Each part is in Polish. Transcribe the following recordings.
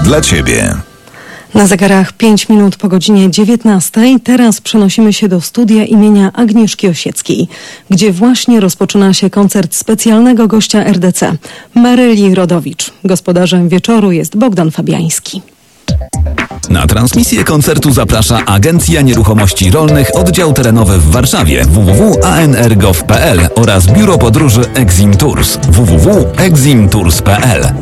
dla Ciebie. Na zegarach 5 minut po godzinie 19. Teraz przenosimy się do studia imienia Agnieszki Osieckiej, gdzie właśnie rozpoczyna się koncert specjalnego gościa RDC, Maryli Rodowicz. Gospodarzem wieczoru jest Bogdan Fabiański. Na transmisję koncertu zaprasza Agencja Nieruchomości Rolnych, oddział terenowy w Warszawie www.anr.gov.pl oraz biuro podróży Exim Tours www.eximtours.pl.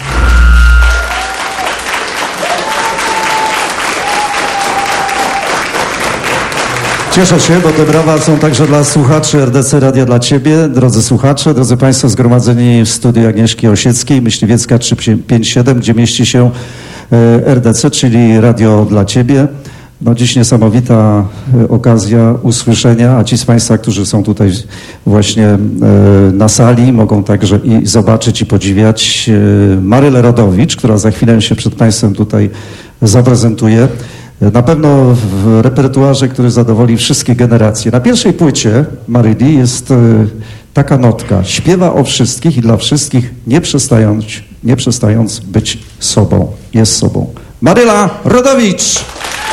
Cieszę się, bo te brawa są także dla słuchaczy RDC Radia dla Ciebie. Drodzy słuchacze, drodzy Państwo zgromadzeni w studiu Agnieszki Osieckiej, Myśliwiecka 357, gdzie mieści się RDC, czyli Radio dla Ciebie. No dziś niesamowita okazja usłyszenia, a ci z Państwa, którzy są tutaj właśnie na sali, mogą także i zobaczyć i podziwiać Marylę Rodowicz, która za chwilę się przed Państwem tutaj zaprezentuje. Na pewno w repertuarze, który zadowoli wszystkie generacje. Na pierwszej płycie Maryli jest taka notka. Śpiewa o wszystkich i dla wszystkich, nie przestając być sobą. Jest sobą. Maryla Rodowicz!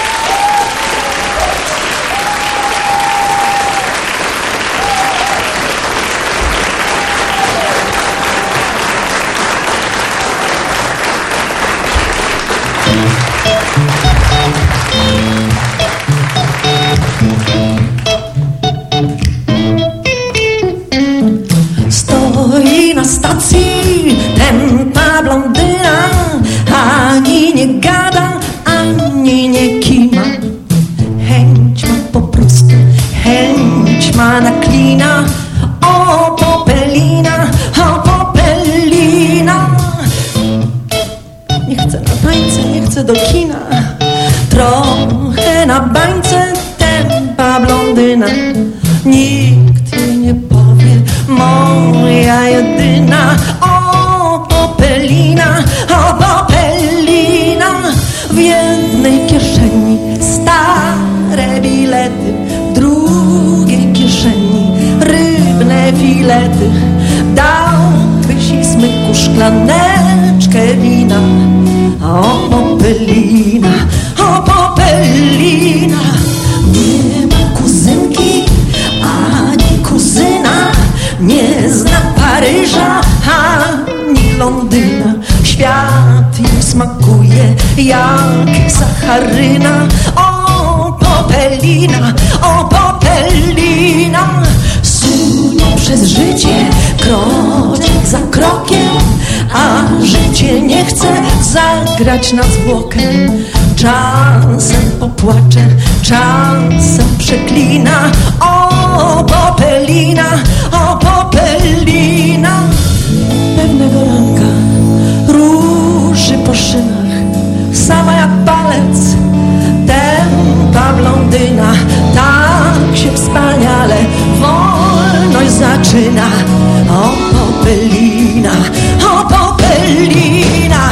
Stoi na stacji tępa blondyna, ani nie gada, ani nie kima. Chęć ma po prostu, chęć ma na klina. O popelina, o popelina. Nie chcę na tańce, nie chcę do kina. Trochę na bańce tępa blondyna. Nikt jej nie powie, moja jedyna. O popelina, o popelina. W jednej kieszeni stare bilety, w drugiej kieszeni rybne filety. Dałbyś i smyku szklaneczkę wina. O popelina, o popelina. Nie ma kuzynki ani kuzyna, nie zna Paryża ani Londyna. Świat im smakuje jak sacharyna. O popelina, o popelina. Sunie przez życie krok za krokiem, a życie nie chce zagrać na zwłokę. Czasem popłacze, czasem przeklina. O popelina, o popelina. Pewnego ranka ruszy po szynach, sama jak palec tępa blondyna. Tak się wspaniale wolność zaczyna. O popelina, o popelina.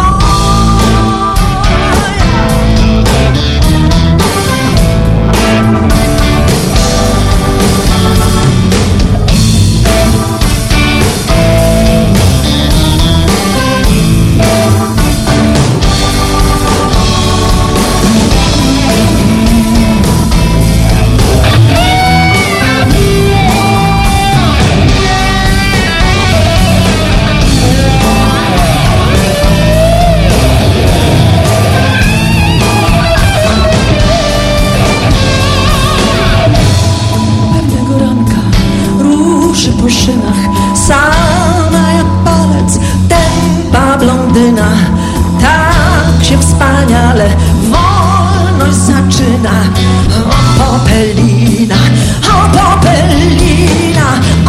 Po szynach, sama jak palec tępa blondyna. Tak się wspaniale wolność zaczyna. O popelina, o popelina.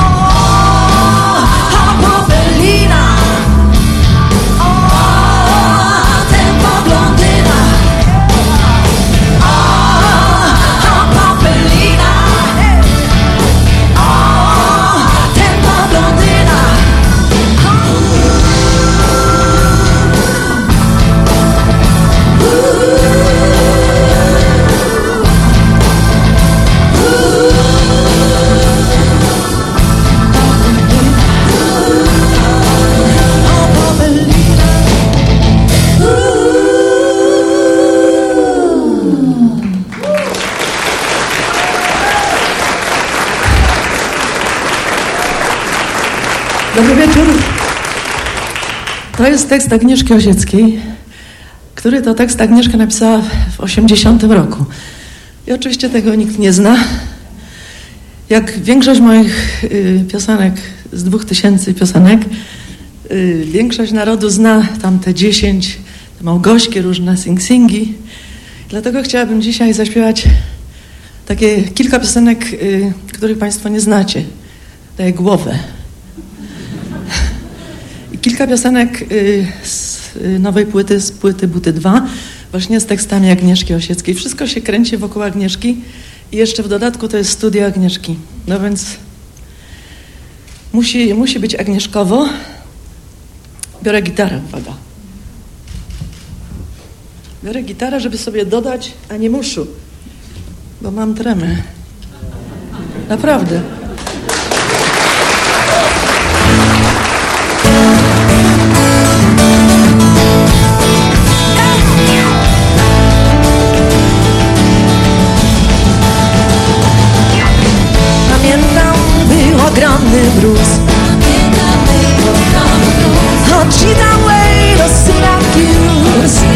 O popelina. O tępa blondyna. O popelina. To jest tekst Agnieszki Osieckiej, który to tekst Agnieszka napisała w 80 roku. I oczywiście tego nikt nie zna. Jak większość moich piosenek z 2000 piosenek, większość narodu zna tam te 10, te małgośkie różne sing-singi. Dlatego chciałabym dzisiaj zaśpiewać takie kilka piosenek, których Państwo nie znacie. Daję głowę. I kilka piosenek z nowej płyty, z płyty Buty 2, właśnie z tekstami Agnieszki Osieckiej. Wszystko się kręci wokół Agnieszki i jeszcze w dodatku to jest studio Agnieszki. No więc musi być agnieszkowo. Biorę gitarę, uwaga. Biorę gitarę, żeby sobie dodać, a nie muszę, bo mam tremę. Naprawdę. Pamiętam, był ogromny mróz. Od Chitaway do Syracuse.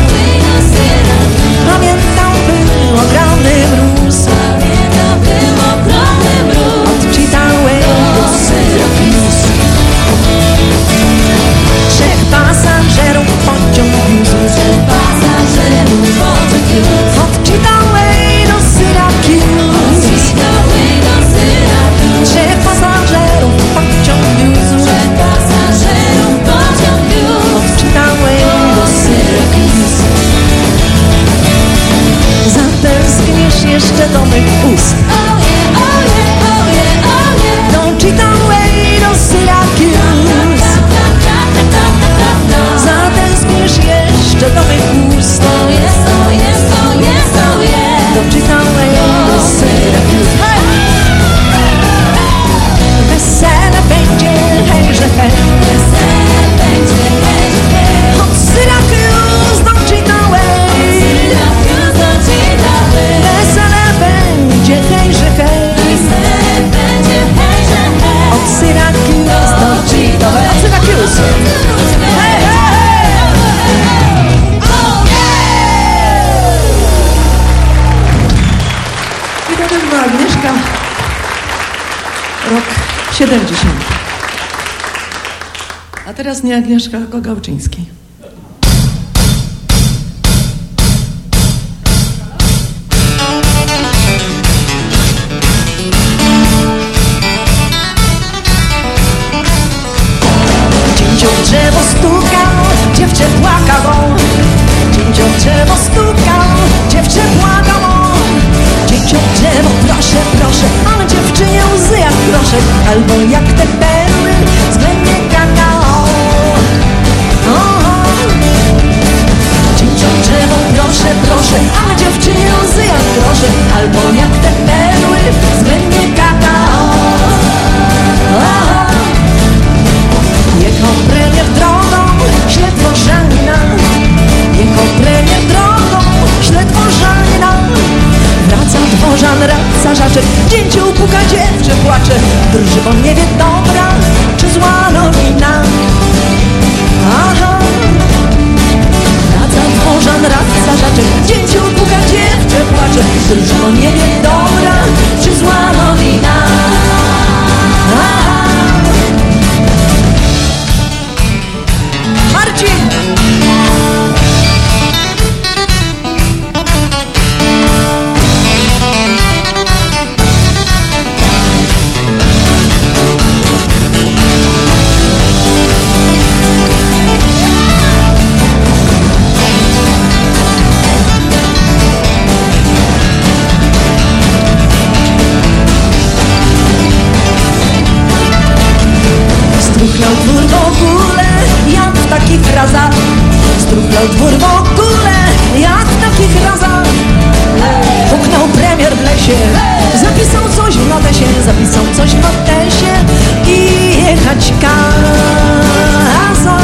Pamiętam, był ogromny mróz. Od Chitaway do Syracuse. 3 pasażerów pociąg wiózł. Od Chitaway do Syracuse. 3 pasażerów pociąg wiózł. Od Chitaway do Syracuse. Zatęskniesz jeszcze do mych ust. Do Chitaway do Syracuse. Zatęskniesz jeszcze do mych ust. Do Chitaway do Syracuse. Wesele będzie, hejże hej. Od Syracuse do Chitaway. Wesele będzie, hejże hej. Od Syracuse do Chitaway. Od Syracuse. Hej, hej, I to też była Agnieszka, rok 70. A teraz nie Agnieszka, tylko Gałczyński. Dzięcioł w drzewo stukał, dziewczę płakało. Dzięcioł w drzewo stukał, dziewczę płakało. Dzięcioł w drzewo, proszę, proszę, ale dziewczynie łzy jak proszek, albo jak te perły z wędnie kakao. Dzięcioł w drzewo, proszę, proszę, ale dziewczynie łzy jak proszek, albo jak te perły z wędnie kakao. Jechał premier drogą, śledwożanina. Jechał premier drogą, śledwożanina. Wraca dworzan, wraca żaczek. Dzięcioł puka, dziewczę płacze. Drży, bo nie wie dobra, czy zła nowina. Aha. Wraca dworzan, wraca żaczek. Dzięcioł puka, dziewczę płacze. Drży, bo nie wie dobra, czy zła nowina. Aha. Marcin! Struchlał dwór w ogóle, jak w takich razach. Struchlał dwór w ogóle, jak w takich razach. Puknął premier w lesie, zapisał coś w notesie, zapisał coś w notesie i jechać kazał.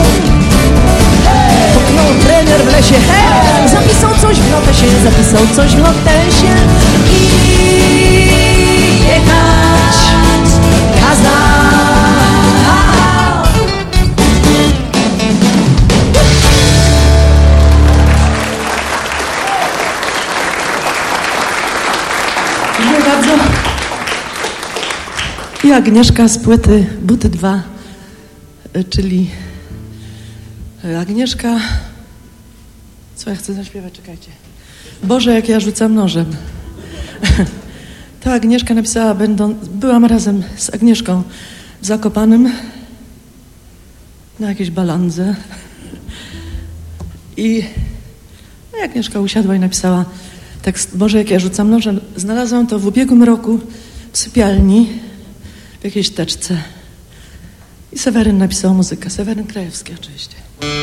Puknął premier w lesie, zapisał coś w notesie, zapisał coś w notesie i jechać kazał. I Agnieszka z płyty Buty 2, czyli Agnieszka... Co ja chcę zaśpiewać? Czekajcie. Boże, jak ja rzucam nożem. Ta Agnieszka napisała, byłam razem z Agnieszką w Zakopanem na jakiejś balandze. I Agnieszka usiadła i napisała tekst Boże, jak ja rzucam nożem. Znalazłam to w ubiegłym roku w sypialni, w jakiejś teczce. I Seweryn napisał muzykę. Seweryn Krajewski oczywiście.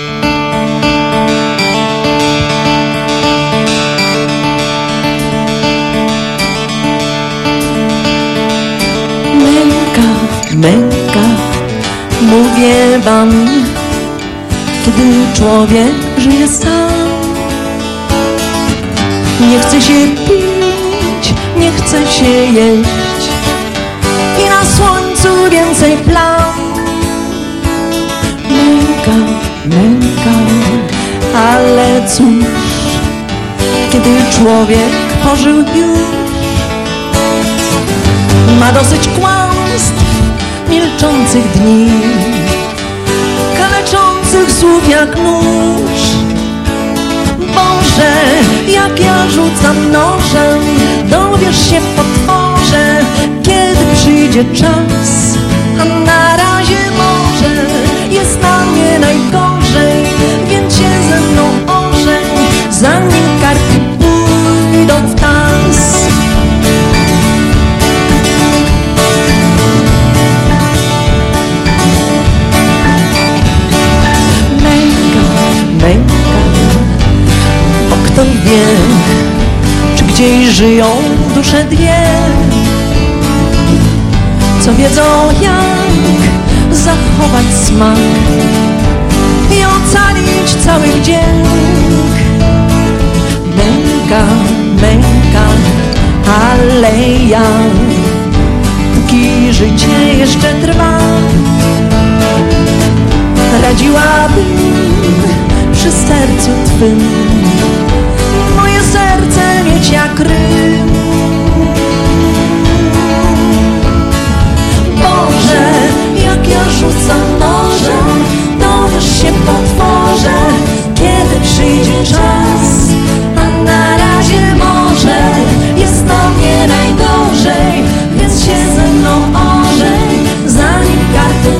Męka, mówię wam, kiedy człowiek żyje sam. Nie chce się pić, nie chce się jeść i na słońcu więcej plam. Męka, ale cóż, kiedy człowiek pożył już, ma dosyć kłamstw, milczących dni, kaleczących słów jak nóż. Boże, jak ja rzucam nożem, dowiesz się potworze, kiedy przyjdzie czas. A na razie może jest na mnie najgorzej, więc się ze mną ożeń, zanim karty pójdą w tas. Męka, bo kto wie, czy gdzieś żyją dusze dwie, co wiedzą jak zachować smak i ocalić cały wdzięk. Męka, ale ja, póki życie jeszcze trwa, radziłabym przy sercu twym moje serce mieć jak Rym. Boże, jak ja rzucam nożem, dowiesz się potworze, kiedy przyjdzie czas. A na razie może jest na mnie najgorzej, więc się ze mną ożeń, zanim karty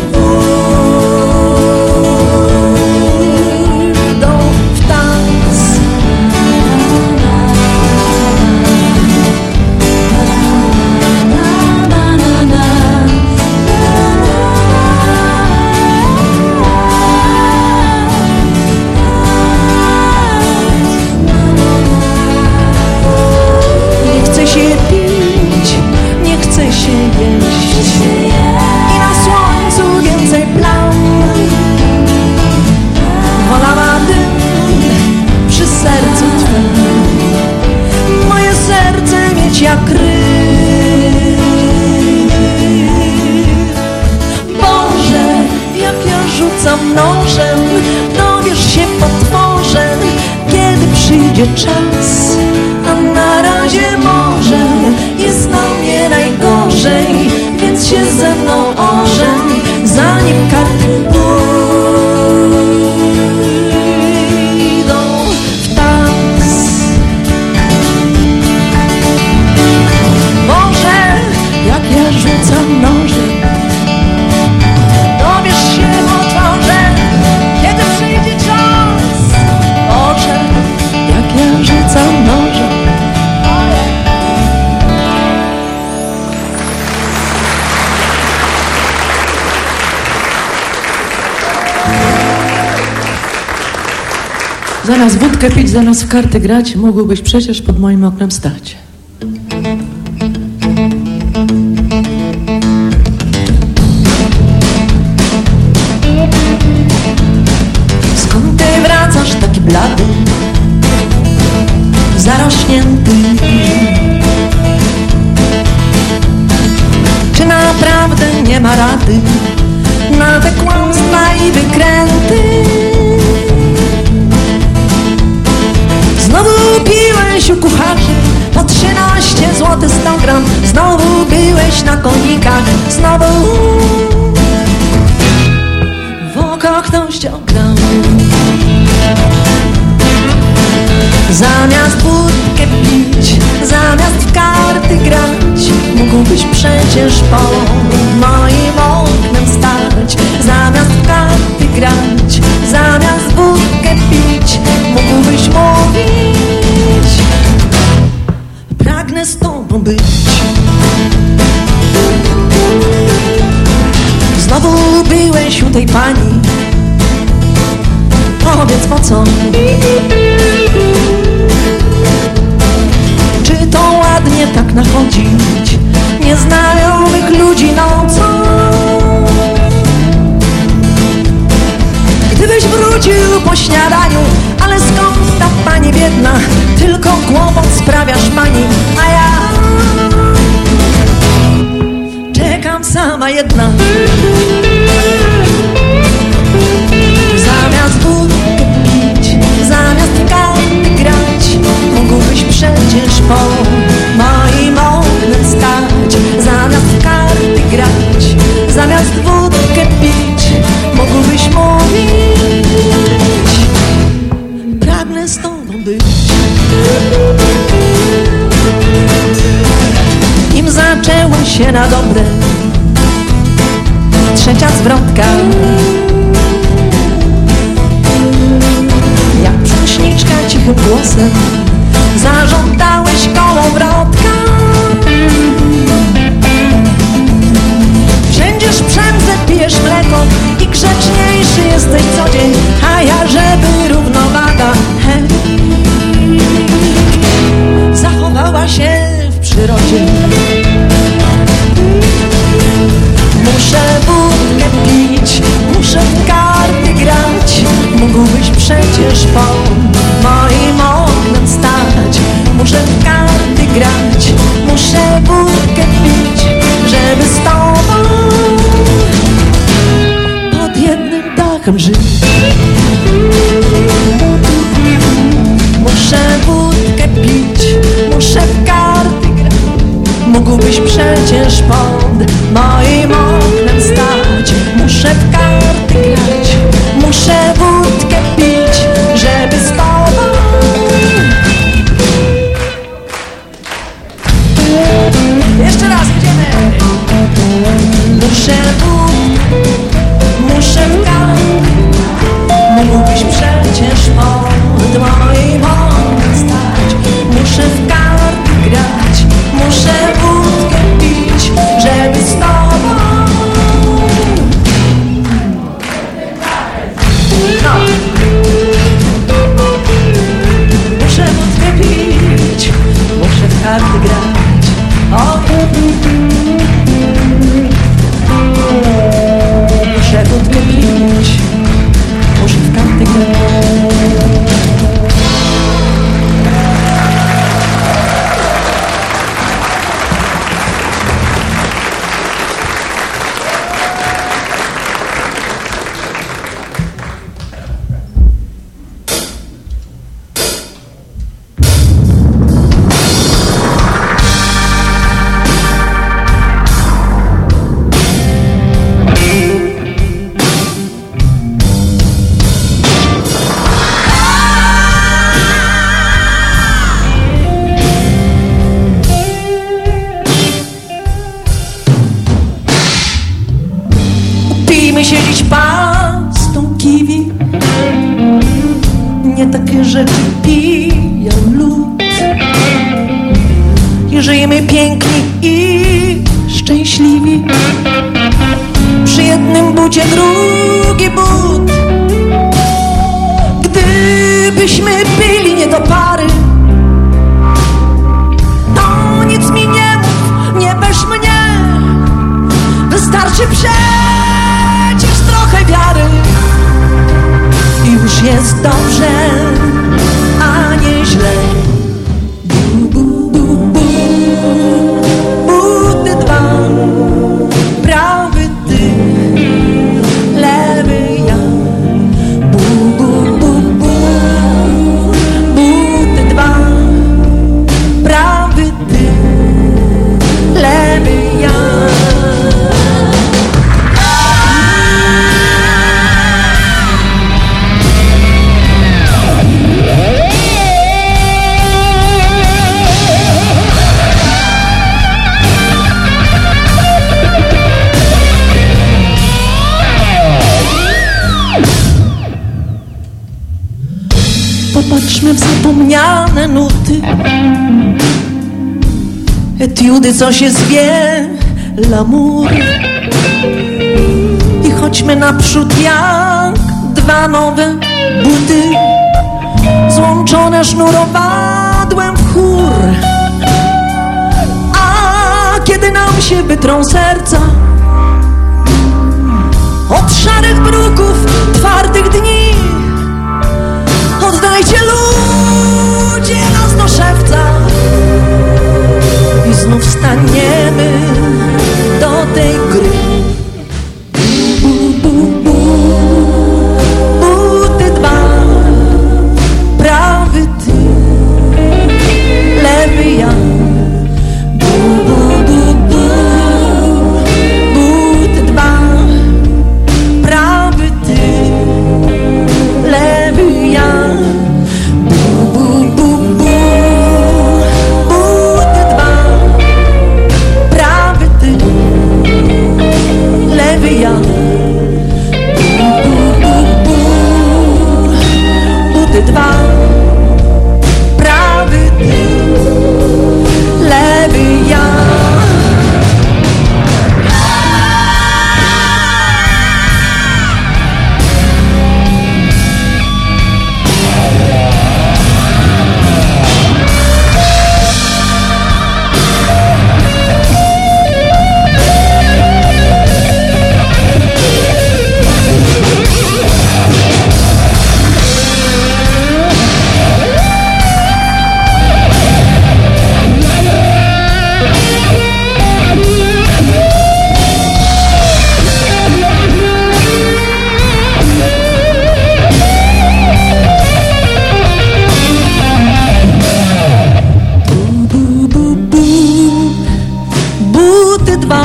i na słońcu więcej plam. Wolałabym przy sercu twym moje serce mieć jak Rym. Boże, jak ja rzucam nożem, dowiesz się potworze, kiedy przyjdzie czas. A na razie może jest na mnie najgorzej, więc się ze mną ożeń, zanim karty pójdą w tas. Boże, jak ja rzucam nożem, dowiesz się potworze, kiedy przyjdzie czas. Boże, jak ja rzucam nożem. Zamiast wódkę pić, zamiast w karty grać, mógłbyś przecież pod moim oknem stać. Skąd ty wracasz taki blady, zarośnięty? Czy naprawdę nie ma rady na te kłamstwa i wykręty? Znowu piłeś u kucharzy po 13 zł złoty 100 gram. Znowu byłeś na konikach, znowu w oko ktoś cię ograł. Zamiast wódkę pić, zamiast w karty grać, mógłbyś przecież pod moim oknem stać. Zamiast w karty grać, zamiast wódkę pić, mógłbyś mówić: pragnę z tobą być. Znowu byłeś u tej pani, powiedz po co? Czy to ładnie tak nachodzić nieznajomych ludzi nocą? Gdybyś wrócił po śniadaniu, ale skąd ta pani biedna? Tylko kłopot sprawiasz pani, a ja czekam sama jedna. Zamiast wódkę pić, zamiast w karty grać, mógłbyś przecież pod moim oknem stać. Zamiast w karty grać, zamiast wódkę pić, mógłbyś mówić: pragnę z tobą być. Nim zaczęła się na dobre trzecia zwrotka, jak prześniczka cichym głosem zażądałeś kołowrotka. Wsiędziesz przędzę, pijesz mleko i grzeczniejszy jesteś co dzień, a ja żeby równowaga zachowała się w przyrodzie. Muszę wódkę pić, muszę w karty grać, mógłbyś przecież pod moim oknem stać. Muszę w karty grać, muszę wódkę pić, żeby z tobą pod jednym dachem żyć. Muszę wódkę pić, muszę w karty grać, mógłbyś przecież pod moim oknem stać. Muszę w karty grać, muszę wódkę pić, żeby z tobą. Jeszcze raz, idziemy. Muszę wódkę, muszę w karty, mógłbyś przecież pod moim oknem stać. Muszę w karty grać, muszę wódkę pić, żeby z tobą. No. Muszę wódkę pić, muszę w karty grać. O. Muszę wódkę pić, muszę w karty grać. Pijmy się dziś pastą kiwi, nie takie rzeczy pija lud. I żyjmy piękni i szczęśliwi, przy jednym bucie drugi but. Gdybyśmy byli nie do pary, to nic mi nie mów, nie weź mnie. Wystarczy przecież trochę wiary i już jest dobrze, a nie źle. Bu, bu, bu, bu. Buty dwa, prawy ty, lewy ja. Bu, bu, bu, bu. zaśpiewane nuty, etiudy, co się zwie, l'amour. I chodźmy naprzód jak dwa nowe buty, złączone sznurowadłem w chór. A kiedy nam się wytrą serca od szarych bruków, twardych dni, oddajcie ludzie nas do szewca i znów staniemy do tej gry. Buty dwa, prawy ty, lewy ja. Buty dwa, prawy ty, lewy ja. Buty dwa, prawy ty, lewy ja. Buty dwa, prawy ty, lewy ja. Buty dwa,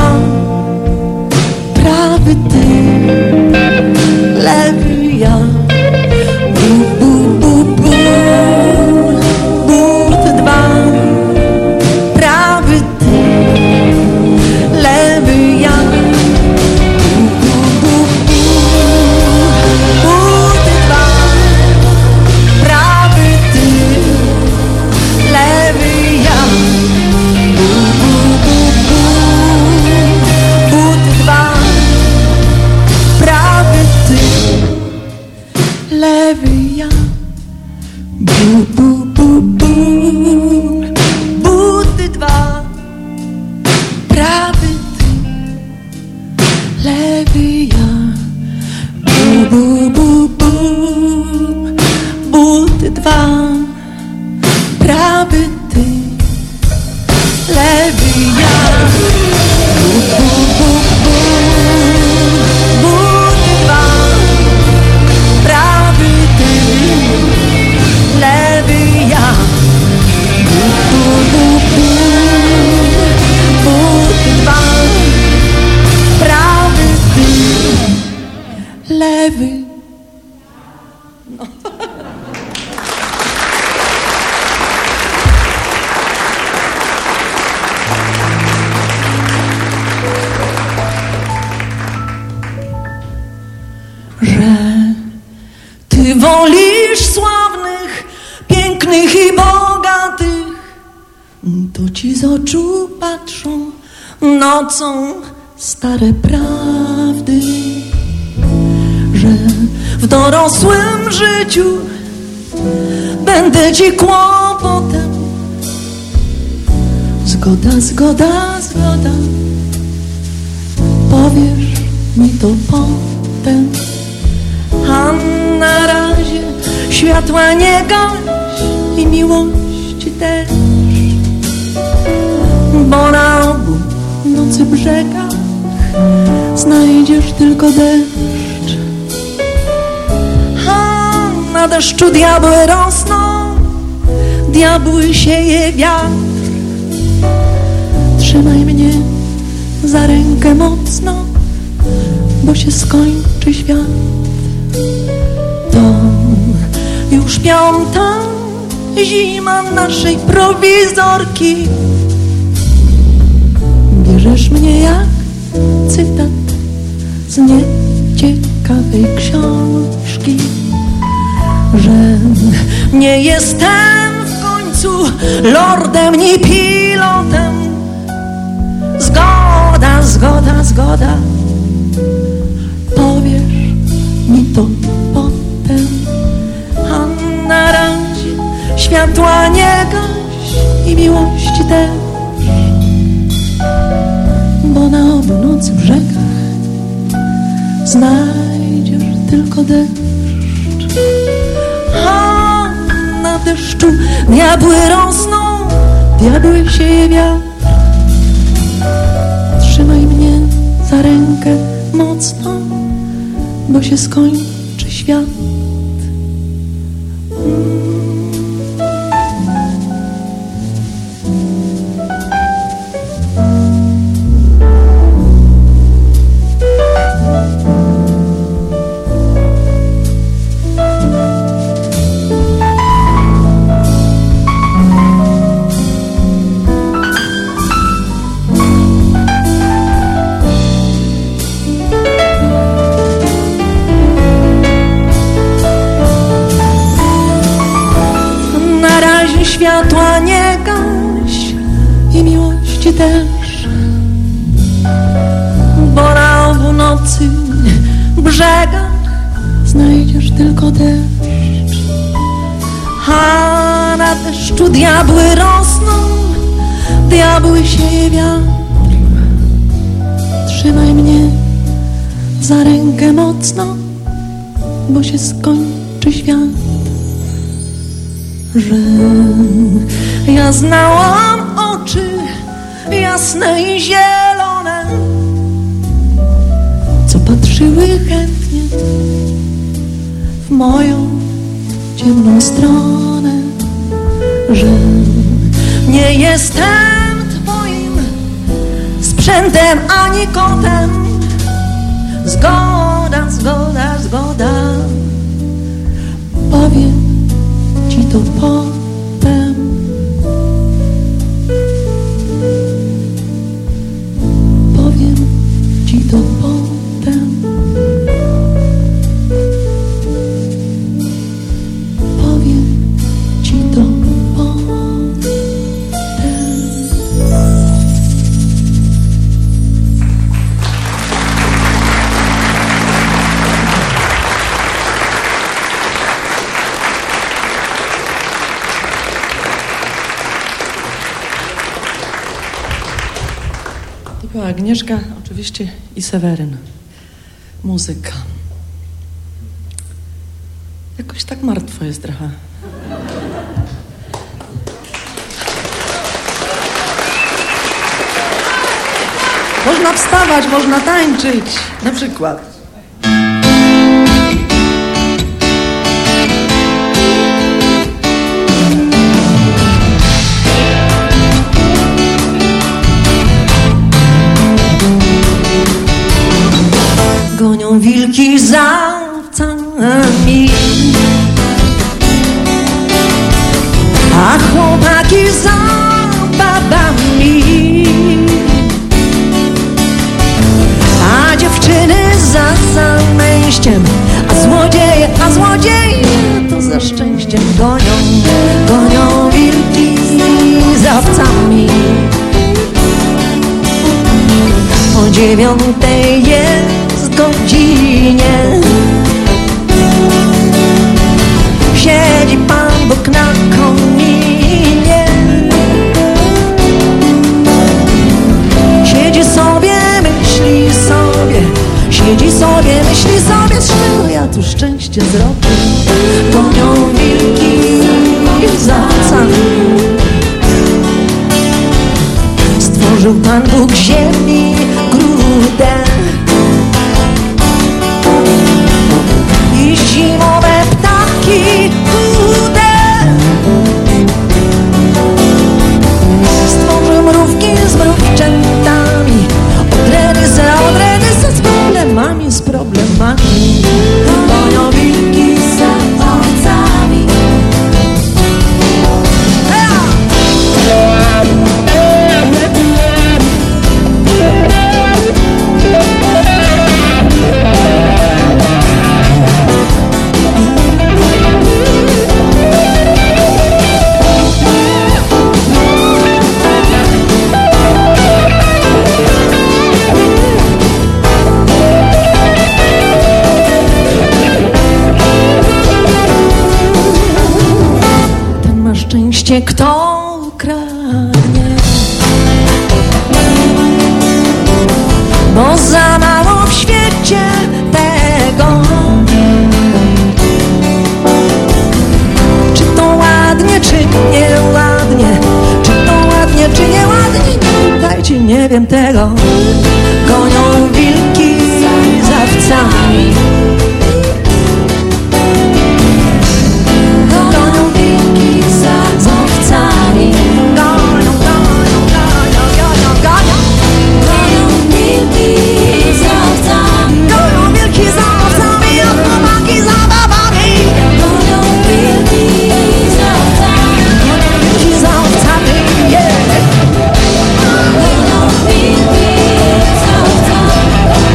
prawy ty, lewy ja. Buty dwa, prawy ty, lewy ja. Buty dwa, prawy ty, lewy ja. Buty dwa, prawy ty, lewy ja. Buty dwa, prawy ty, lewy ja. Buty dwa, prawy ty, lewy ja. Buty dwa, prawy ty, lewy ja. Buty dwa, prawy ty, lewy. Że ty wolisz sławnych, pięknych i bogatych, to ci z oczu patrzą nocą stare prawdy. Że w dorosłym życiu będę ci kłopotem. Zgoda, zgoda, zgoda, powiesz mi to potem. A na razie światła nie gaś i miłości też, bo na obu nocy brzegach znajdziesz tylko deszcz. A na deszczu diabły rosną, diabły sieje wiatr. Trzymaj mnie za rękę mocno, bo się skończy świat. To już 5. zima naszej prowizorki. Bierzesz mnie jak cytat z nieciekawej książki, że nie jestem w lordem ni pilotem. Zgoda, zgoda, zgoda, powiesz mi to potem. A na razie światła nie gaś i miłości też, bo na obu nocy brzegach znajdziesz tylko deszcz. A na deszczu diabły rosną, diabły sieje wiatr. Trzymaj mnie za rękę mocno, bo się skończy świat. Światła nie gaś i miłości też, bo na obu nocy brzegach znajdziesz tylko deszcz. A na deszczu diabły rosną, diabły sieje wiatr. Trzymaj mnie za rękę mocno, bo się skończy świat. Że ja znałam oczy jasne i zielone, co patrzyły chętnie w moją ciemną stronę. Że nie jestem twoim sprzętem ani kotem. Zgoda, zgoda, zgoda, powiem ci to potem. Powiem ci to potem. Powiem ci to potem. Była Agnieszka, oczywiście, i Seweryn. Muzyka. Jakoś tak martwo jest trochę. Można wstawać, można tańczyć. Na przykład. Gonią wilki za owcami, a chłopaki za babami, a dziewczyny za zamęściem, a złodzieje to za szczęściem. Gonią wilki za owcami. O 9:00 jest godzinie, siedzi Pan Bóg na kominie. Siedzi sobie, myśli sobie, siedzi sobie, myśli sobie, z czego ja tu szczęście zrobię. Gonią wilki za owcami. Stworzył Pan Bóg ziemi grudę i zimowe ptaki chude. Stworzył mrówki z mrówczętami, odredy z problemami, z problemami. Gonią wilki za owcami. szczęście kto kradnie. Bo za mało w świecie tego. Czy to ładnie, czy nieładnie? Czy to ładnie, czy nieładnie? Dajcie, nie wiem tego. Gonią wilki za owcami. Gonią wilki za owcami. Gonią, gonią, gonią, gonią, gonią. Gonią wilki za owcami. Gonią wilki za owcami, a chłopaki za babami. Gonią wilki za owcami. Gonią wilki za owcami, yeah. Gonią wilki za owcami.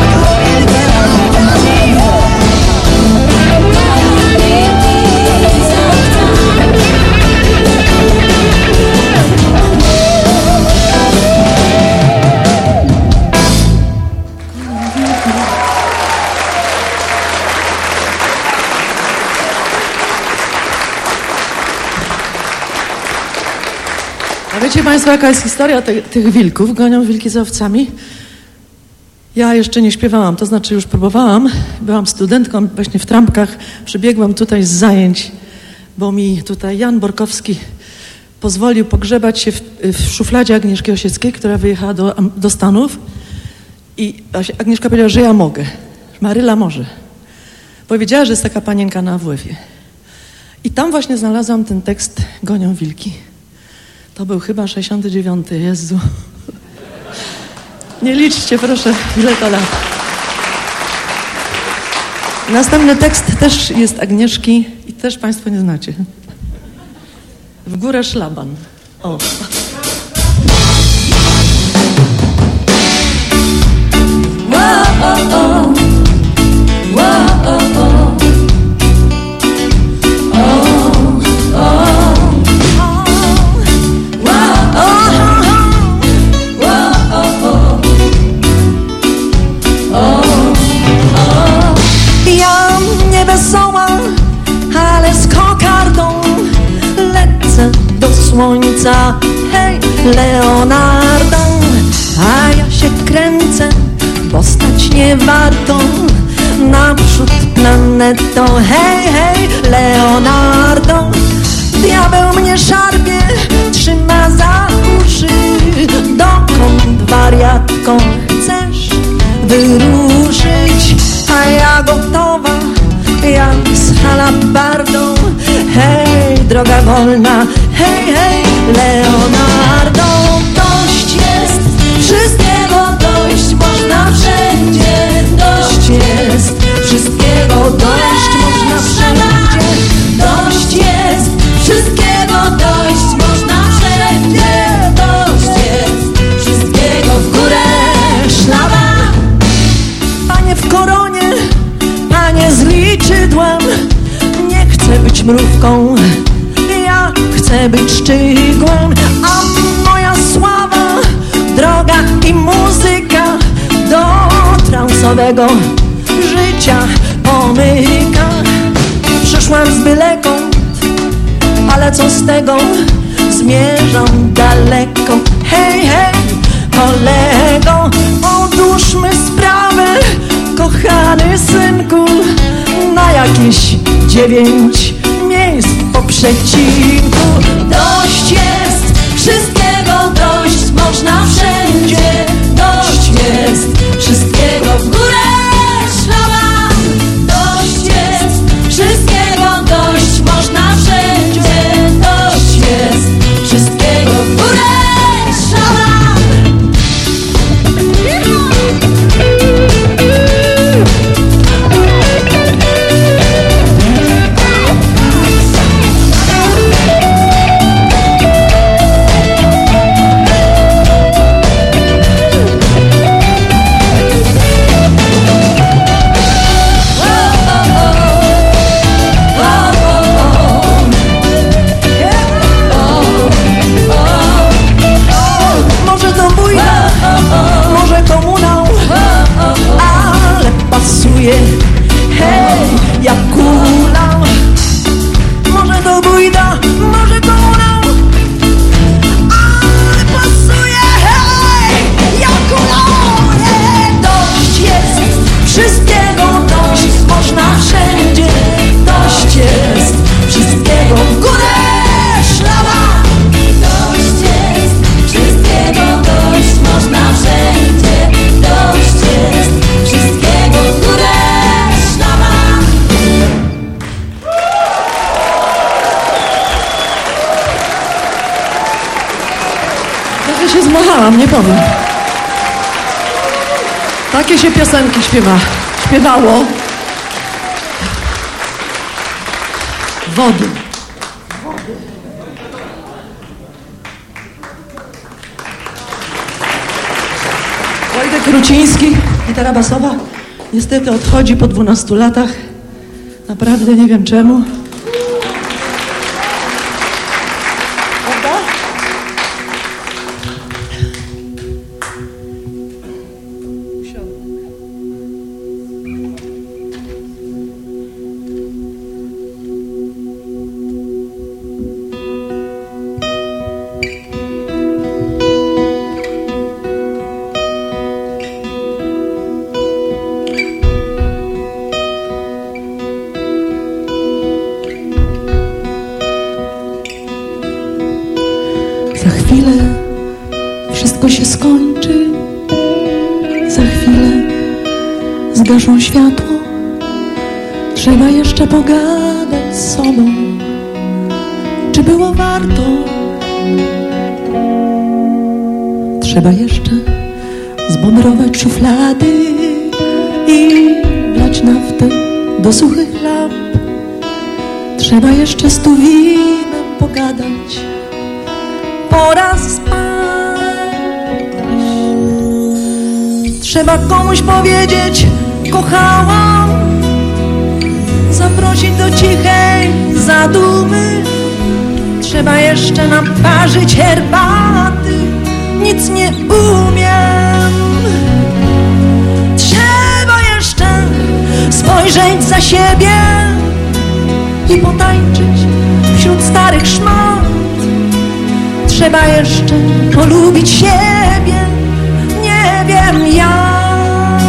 A wiecie Państwo, jaka jest historia tych wilków? Gonią wilki za owcami. Ja jeszcze nie śpiewałam, to znaczy już próbowałam. Byłam studentką, właśnie w trampkach. Przybiegłam tutaj z zajęć, bo mi tutaj Jan Borkowski pozwolił pogrzebać się w szufladzie Agnieszki Osieckiej, która wyjechała do Stanów. I Agnieszka powiedziała, że ja mogę. Maryla może. Powiedziała, że jest taka panienka na AWF-ie. I tam właśnie znalazłam ten tekst Gonią wilki. To był chyba 69, Jezu. Nie liczcie, proszę, ile to lat. Następny tekst też jest Agnieszki i też Państwo nie znacie. W górę szlaban. O. Ja nie wesoła, ale z kokardą lecę do słońca, hej, Leonardo. A ja się kręcę, bo stać nie warto. Naprzód planeto, hej, hej, Leonardo. Diabeł mnie szarpie, trzyma za uszy. Dokąd, wariatko, chcesz wyruszyć? A ja gotowa, jak z halabardą. Hej, droga wolna, hej, hej, Leonardo. Dość jest, wszystkiego dość, można wszędzie. Dość jest, wszystkiego dość, można wszędzie. Dość jest, wszystkiego dość, można wszędzie. Dość jest, wszystkiego w górę szlaban. Panie w koronie, panie z liczydłem, nie chcę być mrówką, ja chcę być szczygłem. A moja sława, droga i muzyka do transowego życia pomyka. Przyszłam z bylekąd, ale co z tego, zmierzam daleko. Hej, hej, kolego, odłóżmy sprawę, kochany synku, na jakieś 9 miejsc po przecinku. Dość jest, wszystkiego dość, można wszędzie. Dość jest, wszystkiego w górę szlaban. Dość jest, wszystkiego dość, można wszędzie. Dość jest, wszystkiego w górę szlaban. Trochę się zmachałam, nie powiem. Takie się piosenki śpiewało. Wody. Wojtek Ruciński, gitara basowa, niestety odchodzi po 12 latach. Naprawdę nie wiem czemu. Prawda? Za chwilę wszystko się skończy, za chwilę zgaszą światło. Trzeba jeszcze pogadać z sobą, czy było warto. Trzeba jeszcze zbomberować szuflady i wlać naftę do suchych lamp. Trzeba jeszcze z Tuwimem pogadać. Pora spać. Trzeba komuś powiedzieć kochałam, zaprosić do cichej zadumy. Trzeba jeszcze naparzyć herbaty, nic nie umiem. Trzeba jeszcze spojrzeć za siebie i potańczyć wśród starych szmat. Trzeba jeszcze polubić siebie, nie wiem jak.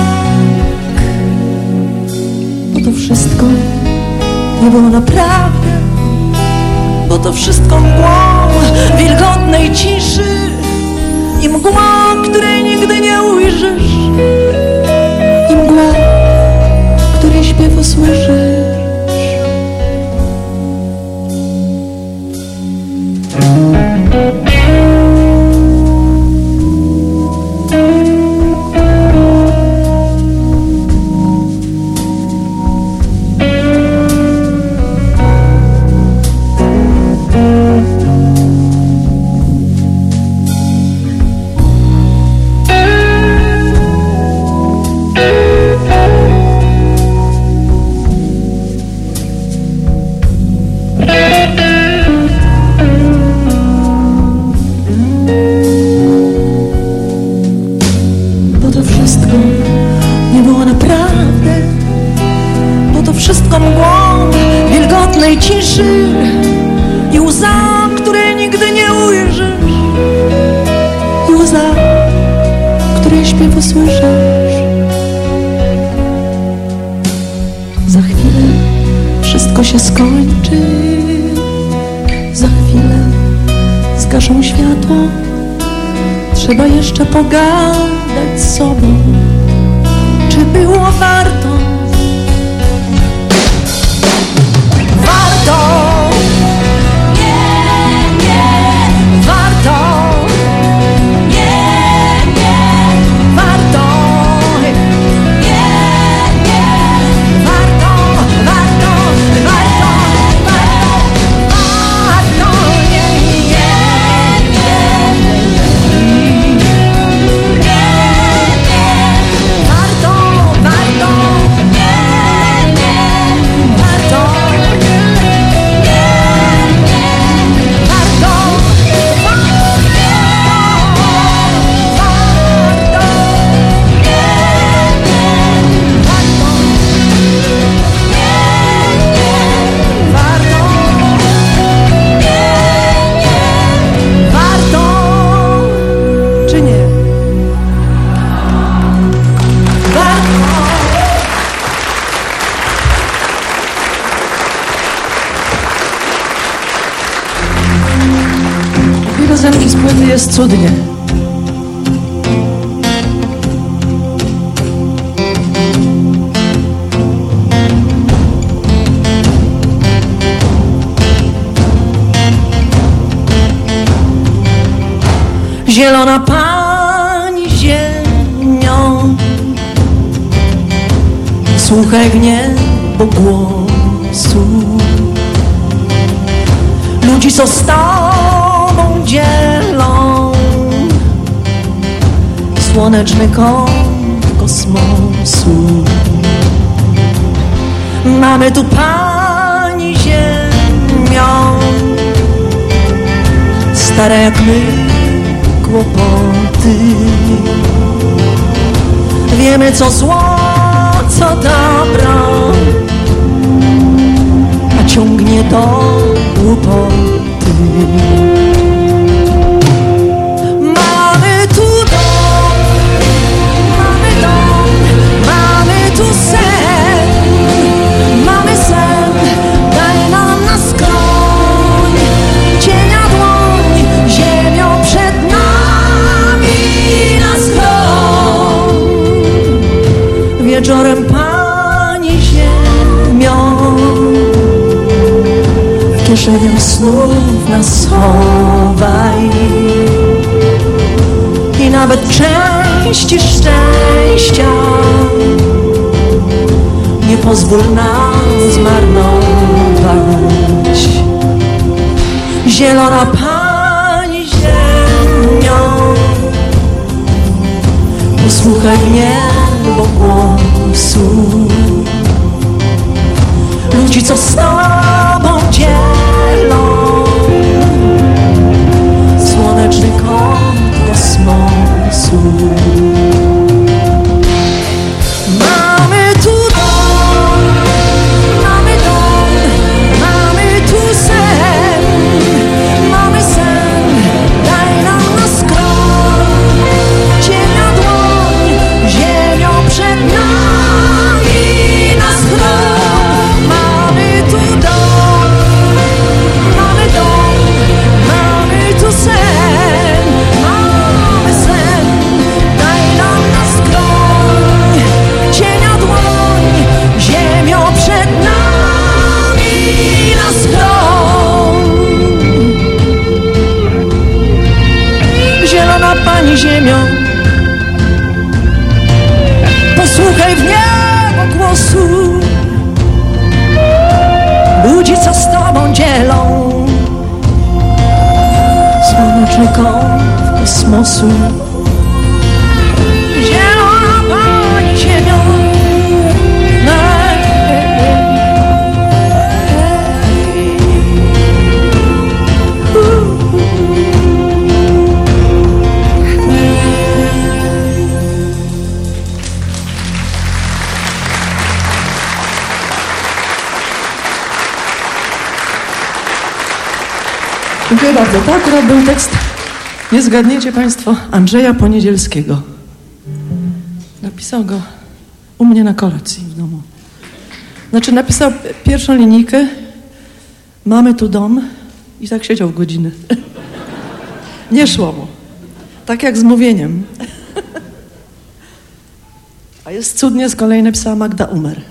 Bo to wszystko nie było naprawdę, bo to wszystko mgłą wilgotnej ciszy i mgła, której nigdy nie ujrzysz, i mgła, której śpiew usłyszysz. Ciszy i łza, której nigdy nie ujrzysz, i łza, której śpiew usłyszysz. Za chwilę wszystko się skończy, za chwilę zgaszą światło. Trzeba jeszcze pogadać z sobą, czy było warto. Piosenki z płyty jest cudnie. Zielona pani ziemią, słuchaj w niebo głosu ludzi, co z tobą dzielą słoneczny kąt kosmosu. Mamy tu pani ziemią, stara jak my kłopoty. Wiemy co zło, co dobro, a ciągnie do głupoty. Mamy tu dom, mamy tu sen, mamy sen, daj nam na skroń, cienia dłoń, ziemią przed nami nas chroń. Wieczorem pani ziemią, w kieszeniach snów nas schowaj i nawet części szczęścia nie pozwól nam zmarnować. Zielona pani ziemią, posłuchaj niebo głosu ludzi, co z tobą dzielą słoneczny kąt kosmosu. Mamy tu dom, mamy tu sen, daj nam na skroń, cienia dłoń, ziemią przed nami nas chroń. Mamy tu dom, mamy tu sen, daj nam na skroń, cienia dłoń, ziemią przed nami nas chroń. Zielona pani ziemią, posłuchaj w niebo głosu ludzi, co z tobą dzielą słoneczny kąt kosmosu. Zielona pani ziemią, Dziękuję bardzo. To akurat był tekst, nie zgadniecie państwo, Andrzeja Poniedzielskiego. Napisał go u mnie na kolacji w domu. Znaczy napisał pierwszą linijkę, mamy tu dom, i tak siedział godzinę. Nie szło mu. Tak jak z mówieniem. A jest cudnie, z kolei napisała Magda Umer.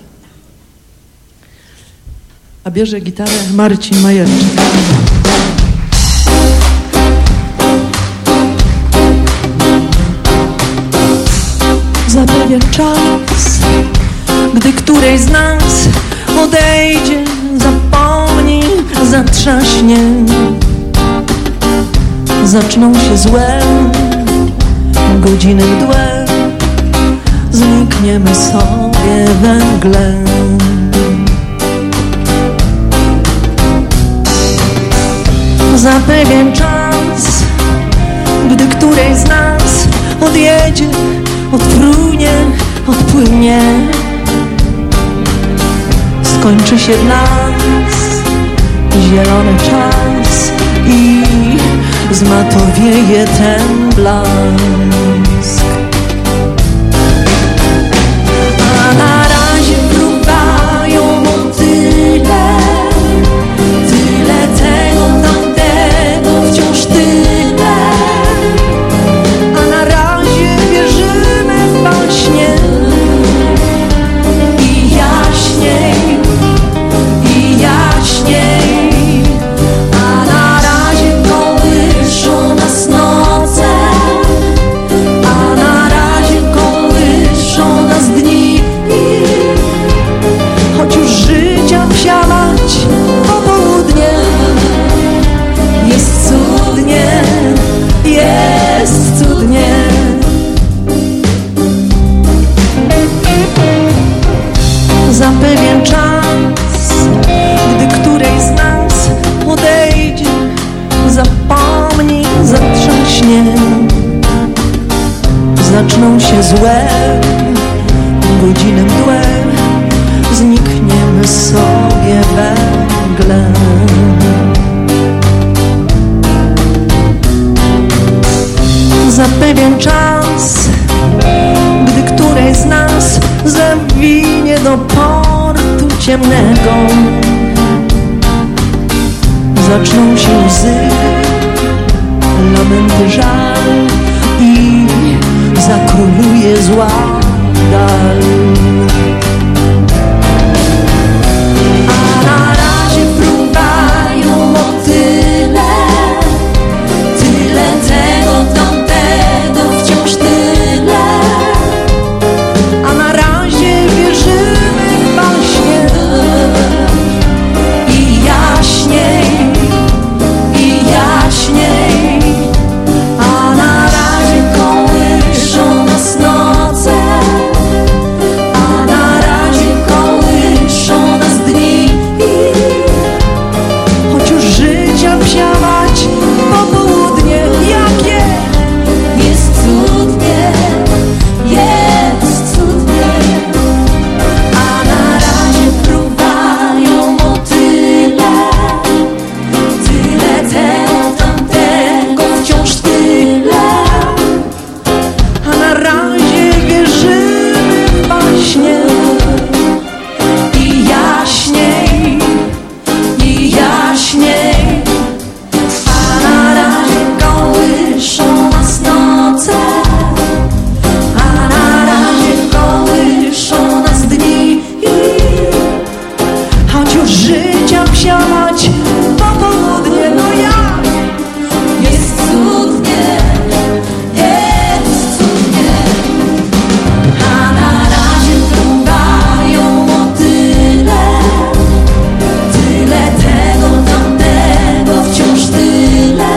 A bierze gitarę Marcin Majerczyk. za pewien czas, gdy którejś z nas odejdzie, zapomni, zatrzaśnie, zaczną się złe godziny mdłe, znikniemy sobie we mgle. Za pewien czas, gdy którejś z nas odjedzie, odfrunie, odpłynie, skończy się dla nas zielony czas i zmatowieje ten blask. A na razie fruwają motyle, tyle tego, tamtego, wciąż tyle. A na razie wierzymy w baśnie i jaśniej, i jaśniej. A na razie kołyszą nas noce zatrzaśnie, zaczną się złe godziny mdłe, znikniemy sobie we mgle. Za pewien czas, gdy któreś z nas zawinie do portu ciemnego, zaczną się łzy, lamenty, żal i zakróluje zła dal. A na razie fruwają motyle, tyle tego, tamtego, wciąż tyle. A na razie wierzymy w baśnie i jaśniej, i jaśniej. A na razie kołyszą nas noce, a na razie kołyszą nas dni. Choć już życia wsiawać popołudnie, jakie jest cudnie, jest cudnie. A na razie fruwają motyle, tyle tego, tamtego, wciąż tyle. A na razie wierzymy w baśnie i jaśniej, i jaśniej. A na razie kołyszą nas noce, a na razie kołyszą nas dni. Choć już życia wsiadać popołudnie, no jak jest cudnie, jest cudnie. A na razie fruwają motyle, tyle tego, tamtego, wciąż tyle.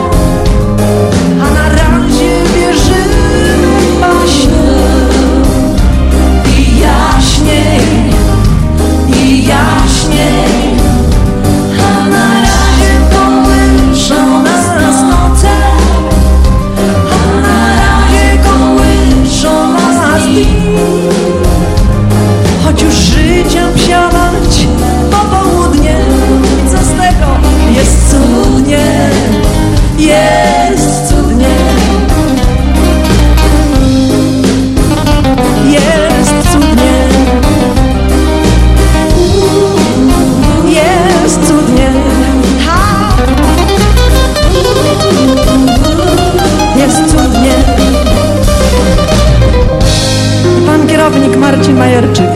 A na razie wierzymy w baśnie i jaśniej, i jaśniej. A na razie kołyszą nas noce, a na razie kołyszą nas dni. Choć już życiem wsiadać popołudnie, co z tego, jest cudnie, jest cudnie. Jest cudnie, jest cudnie. Ha! Jest cudnie. Pan kierownik Marcin Majerczyk.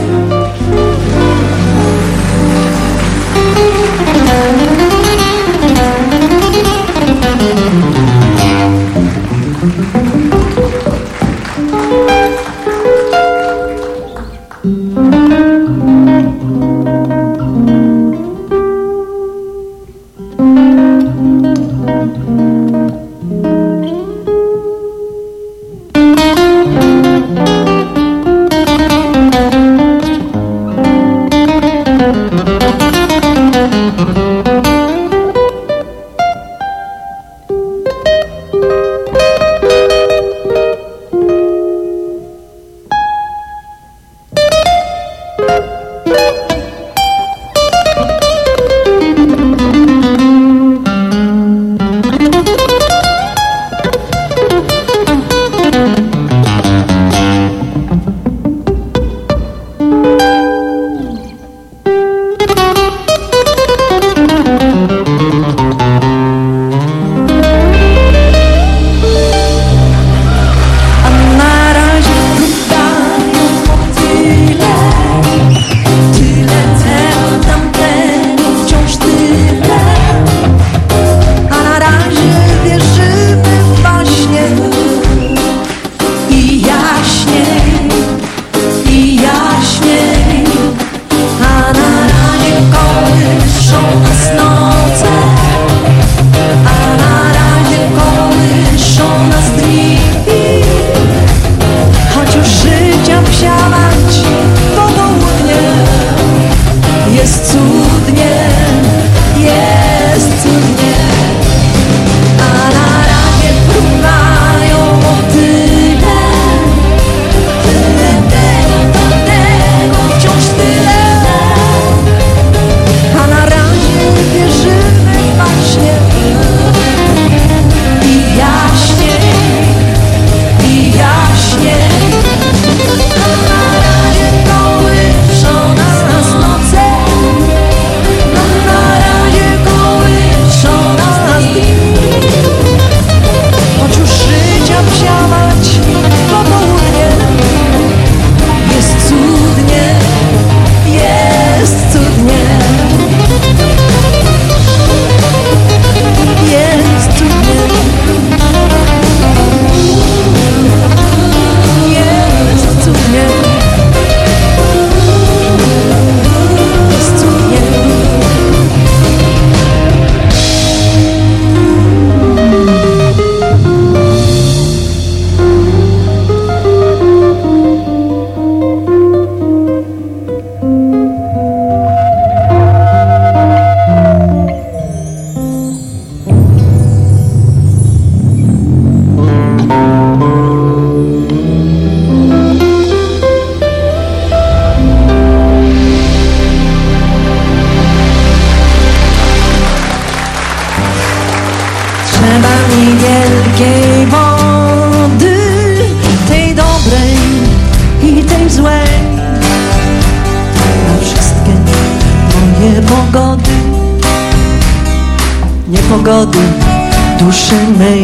pogody duszy mej.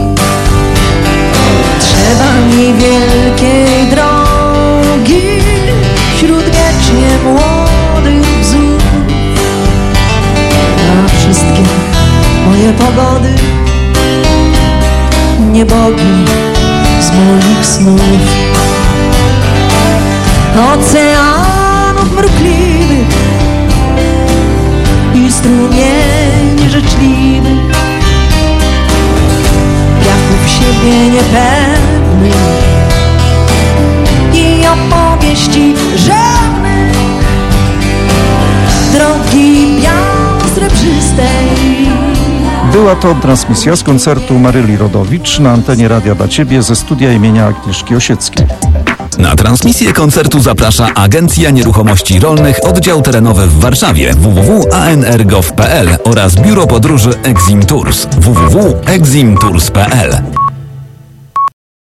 Trzeba mi wielkiej drogi wśród wiecznie młodych bzów. Na wszystkie moje pogody nie bogi z moich snów. Oceanów mrukliwych i strumieni życzliwych, piachów siebie niepewnych i opowieści żadnych, drogi biało-srebrzystej. Była to transmisja z koncertu Maryli Rodowicz na antenie Radia dla Ciebie ze studia imienia Agnieszki Osieckiej. Na transmisję koncertu zaprasza Agencja Nieruchomości Rolnych Oddział Terenowy w Warszawie www.anr.gov.pl oraz Biuro Podróży Exim Tours www.eximtours.pl.